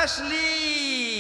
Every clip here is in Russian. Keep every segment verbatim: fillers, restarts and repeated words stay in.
Пошли!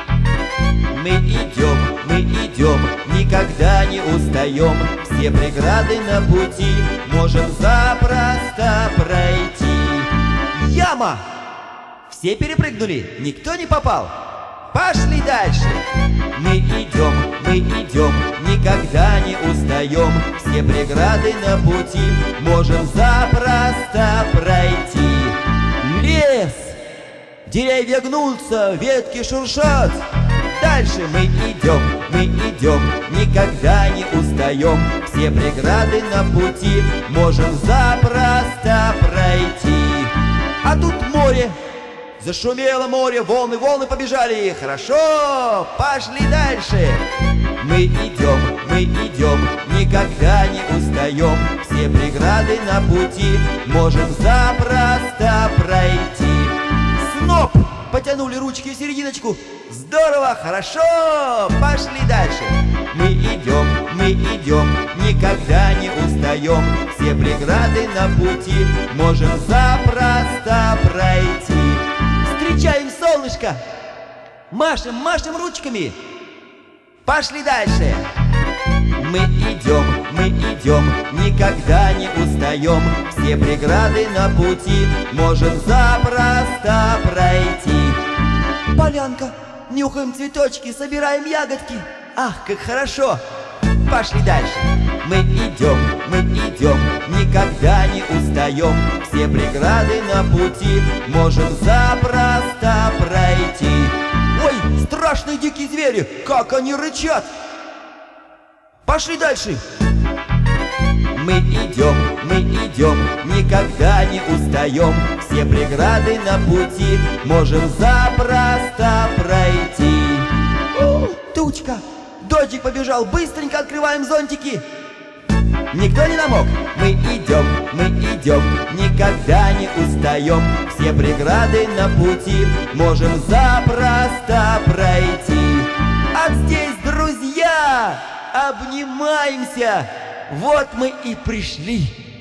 Мы идем, мы идем, никогда не устаем. Все преграды на пути можем запросто пройти. Яма! Все перепрыгнули, никто не попал. Пошли дальше! Мы идем, мы идем, никогда не устаем. Все преграды на пути можем запросто пройти. Лес! Деревья гнутся, ветки шуршат. Дальше мы идем, мы идем, никогда не устаем. Все преграды на пути можем запросто пройти. А тут море, зашумело море, волны, волны побежали. Хорошо, пошли дальше. Мы идем, мы идем, никогда не устаем. Все преграды на пути можем запросто пройти. Сноп! Потянули ручки в серединочку. Здорово, хорошо, пошли дальше. Мы идем, мы идем, никогда не устаем. Все преграды на пути можем запросто пройти. Встречаем солнышко, машем, машем ручками. Пошли дальше. Мы идем, мы идем, никогда не устаем. Все преграды на пути можем запросто пройти. Полянка, нюхаем цветочки, собираем ягодки. Ах, как хорошо! Пошли дальше. Мы идем, мы идем, никогда не устаем. Все преграды на пути можем запросто пройти. Ой, страшные дикие звери, как они рычат! Пошли дальше. Мы идем, мы идем, никогда не устаем. Все преграды на пути можем запросто пройти. О, тучка, дождик побежал, быстренько открываем зонтики. Никто не намок. Мы идем, мы идем, никогда не устаем. Все преграды на пути можем запросто пройти. А здесь, друзья, обнимаемся. Вот мы и пришли.